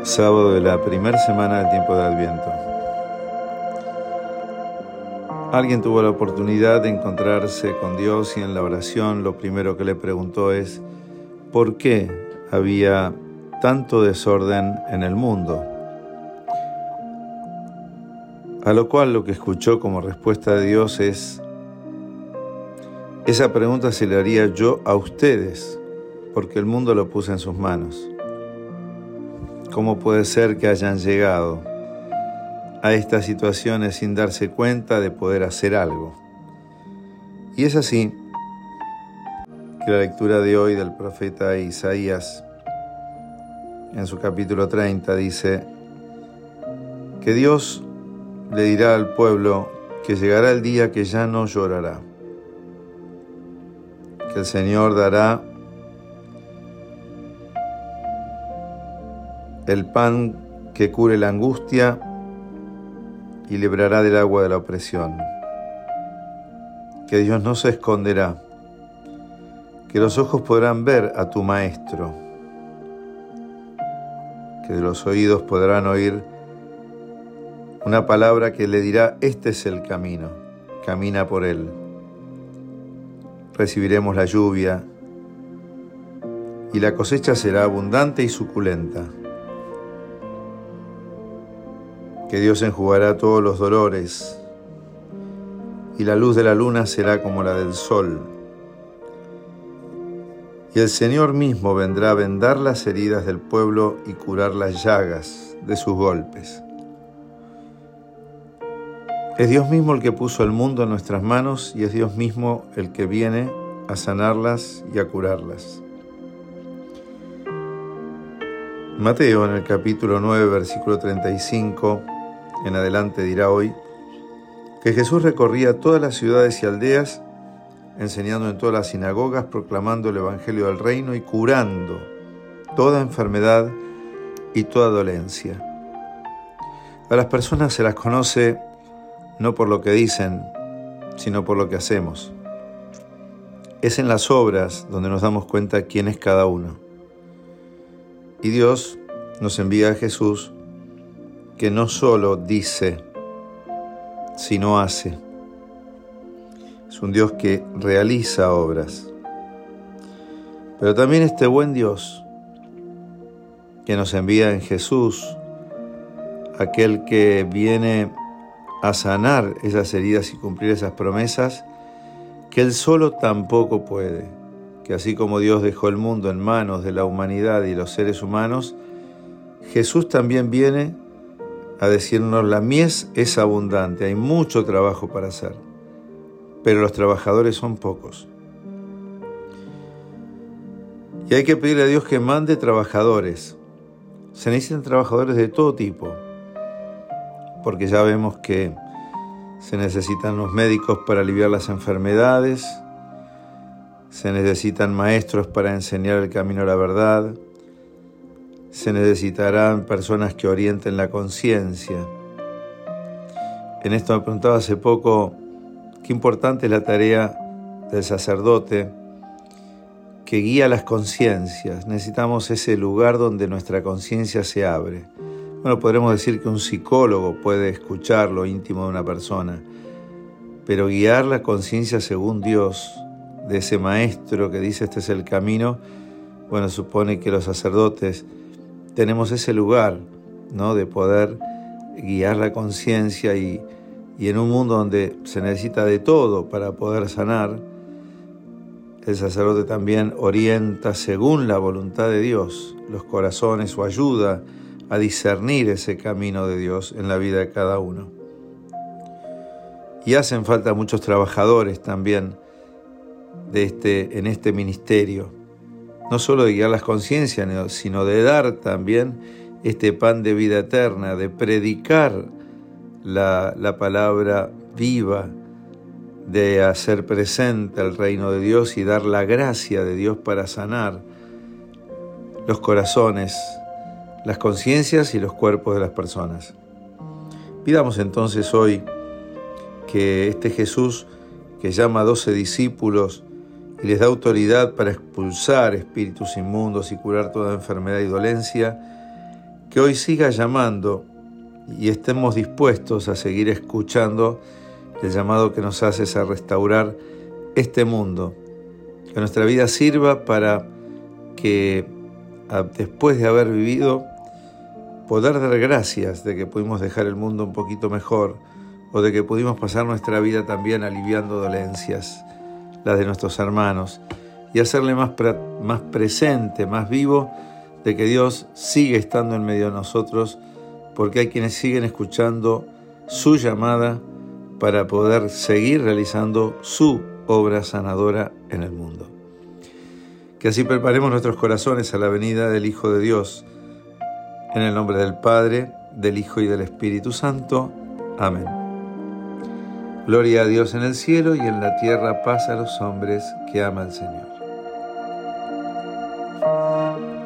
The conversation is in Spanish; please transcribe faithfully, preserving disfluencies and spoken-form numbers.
Sábado de la primera semana del tiempo de Adviento. Alguien tuvo la oportunidad de encontrarse con Dios y en la oración lo primero que le preguntó es ¿por qué había tanto desorden en el mundo? A lo cual lo que escuchó como respuesta de Dios es: esa pregunta se la haría yo a ustedes, porque el mundo lo puse en sus manos. ¿Cómo puede ser que hayan llegado a estas situaciones sin darse cuenta de poder hacer algo? Y es así que la lectura de hoy del profeta Isaías, en su capítulo treinta, dice que Dios le dirá al pueblo que llegará el día que ya no llorará, que el Señor dará el pan que cure la angustia y librará del agua de la opresión, que Dios no se esconderá, que los ojos podrán ver a tu Maestro, que de los oídos podrán oír una palabra que le dirá: este es el camino, camina por él. Recibiremos la lluvia y la cosecha será abundante y suculenta. Que Dios enjugará todos los dolores y la luz de la luna será como la del sol. Y el Señor mismo vendrá a vendar las heridas del pueblo y curar las llagas de sus golpes. Es Dios mismo el que puso el mundo en nuestras manos y es Dios mismo el que viene a sanarlas y a curarlas. Mateo, en el capítulo nueve, versículo treinta y cinco, en adelante dirá hoy que Jesús recorría todas las ciudades y aldeas, enseñando en todas las sinagogas, proclamando el evangelio del reino y curando toda enfermedad y toda dolencia. A las personas se las conoce no por lo que dicen, sino por lo que hacemos. Es en las obras donde nos damos cuenta quién es cada uno. Y Dios nos envía a Jesús, que no solo dice, sino hace. Es un Dios que realiza obras. Pero también este buen Dios que nos envía en Jesús, aquel que viene a sanar esas heridas y cumplir esas promesas, que Él solo tampoco puede, que así como Dios dejó el mundo en manos de la humanidad y los seres humanos, Jesús también viene a decirnos: la mies es abundante, hay mucho trabajo para hacer, pero los trabajadores son pocos. Y hay que pedirle a Dios que mande trabajadores. Se necesitan trabajadores de todo tipo, porque ya vemos que se necesitan los médicos para aliviar las enfermedades, se necesitan maestros para enseñar el camino a la verdad, se necesitarán personas que orienten la conciencia. En esto me preguntaba hace poco qué importante es la tarea del sacerdote que guía las conciencias. Necesitamos ese lugar donde nuestra conciencia se abre. Bueno, podremos decir que un psicólogo puede escuchar lo íntimo de una persona, pero guiar la conciencia según Dios, de ese maestro que dice este es el camino, bueno, supone que los sacerdotes tenemos ese lugar, ¿no?, de poder guiar la conciencia y, y en un mundo donde se necesita de todo para poder sanar, el sacerdote también orienta según la voluntad de Dios los corazones o ayuda a discernir ese camino de Dios en la vida de cada uno. Y hacen falta muchos trabajadores también de este, en este ministerio, no solo de guiar las conciencias, sino de dar también este pan de vida eterna, de predicar la, la palabra viva, de hacer presente el reino de Dios y dar la gracia de Dios para sanar los corazones, las conciencias y los cuerpos de las personas. Pidamos entonces hoy que este Jesús, que llama a doce discípulos y les da autoridad para expulsar espíritus inmundos y curar toda enfermedad y dolencia, que hoy siga llamando y estemos dispuestos a seguir escuchando el llamado que nos haces a restaurar este mundo, que nuestra vida sirva para que después de haber vivido, poder dar gracias de que pudimos dejar el mundo un poquito mejor, o de que pudimos pasar nuestra vida también aliviando dolencias, las de nuestros hermanos, y hacerle más, pre- más presente, más vivo, de que Dios sigue estando en medio de nosotros, porque hay quienes siguen escuchando su llamada para poder seguir realizando su obra sanadora en el mundo. Que así preparemos nuestros corazones a la venida del Hijo de Dios, en el nombre del Padre, del Hijo y del Espíritu Santo. Amén. Gloria a Dios en el cielo y en la tierra paz a los hombres que ama el Señor.